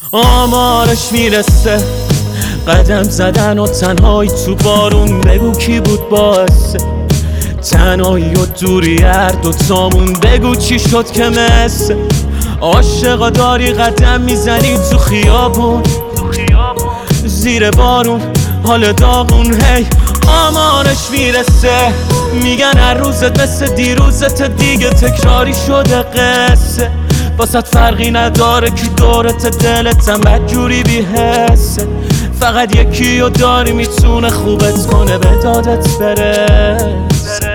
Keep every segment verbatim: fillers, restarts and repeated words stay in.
آمارش میرسه قدم زدن و تنهایی تو بارون، بگو کی بود باعثه تنهایی و دوری هر دوتامون، بگو چی شد که مثل عاشقا داری قدم میزنی تو خیابون زیر بارون حال داغون. هی آمارش میرسه میگن هر روزت مثل دیروزت دیگه تکراری شده قصه، واسه فرقی نداره کی دورت دلتم بدجوری بی‌حسه، فقط یکی رو داری میتونه خوبت کنه به دادت برس.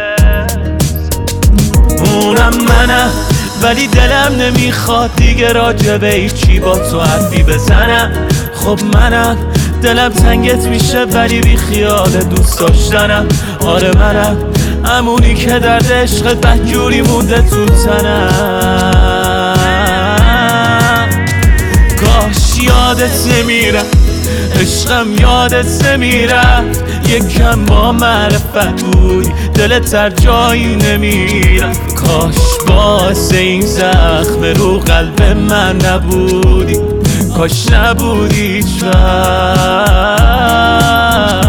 اونم منم ولی دلم نمیخواد دیگه راجبه هیچی با تو حرفی بزنم. خب منم دلم تنگت میشه ولی بی خیال دوست داشتنم. آره منم همونی که درد عشق بدجوری مونده تو تنم. کاش یادت نمیرم عشقم یادت نمیرم، یکم با معرفت بودی دلت در جایی نمیرفت. کاش باعث این زخم رو قلب من نبودی، کاش نبودی هیچ وقت.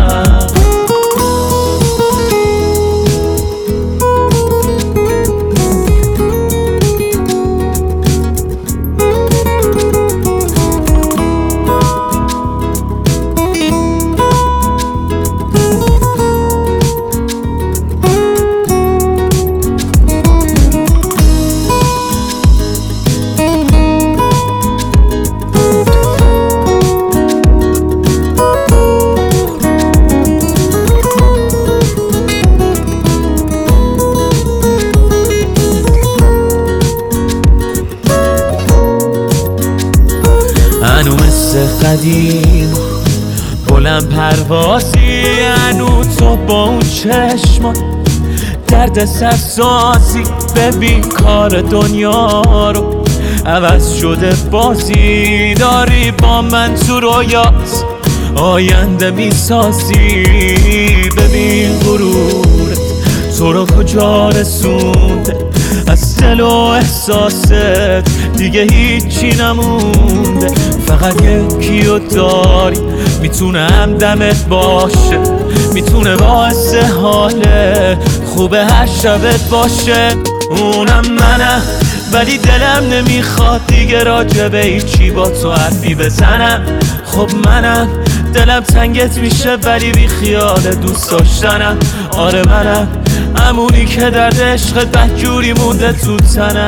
هنو مثل قدیم بلند پروازی، هنو تو با اون چشما درد سرسازی. ببین کار دنیا رو عوض شده بازی، داری با من تو رویات آینده میسازی. ببین غرورت تو رو کجا رسونده، از دل و احساست دیگه هیچی نمونده. فقط یکی رو داری میتونه همدمت باشه، میتونه باعث حال خوب هر شبت باشه. اونم منم ولی دلم نمیخواد دیگه راجبه هیچی با تو حرفی بزنم. خب منم دلم تنگت میشه ولی بی خیال دوست داشتنم. آره منم همونی که درد عشق بدجوری مونده تو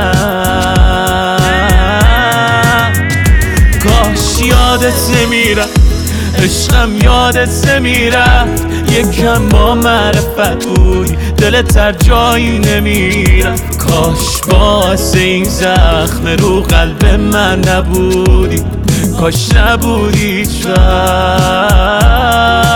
تنم. کاش یادت نمیرم عشقم یادت نمیرفت، یکم با معرفت بودی دلت در جایی نمیرفت. کاش باعث این زخم رو قلب من نبودی، کاش نبودی هیچ وقت.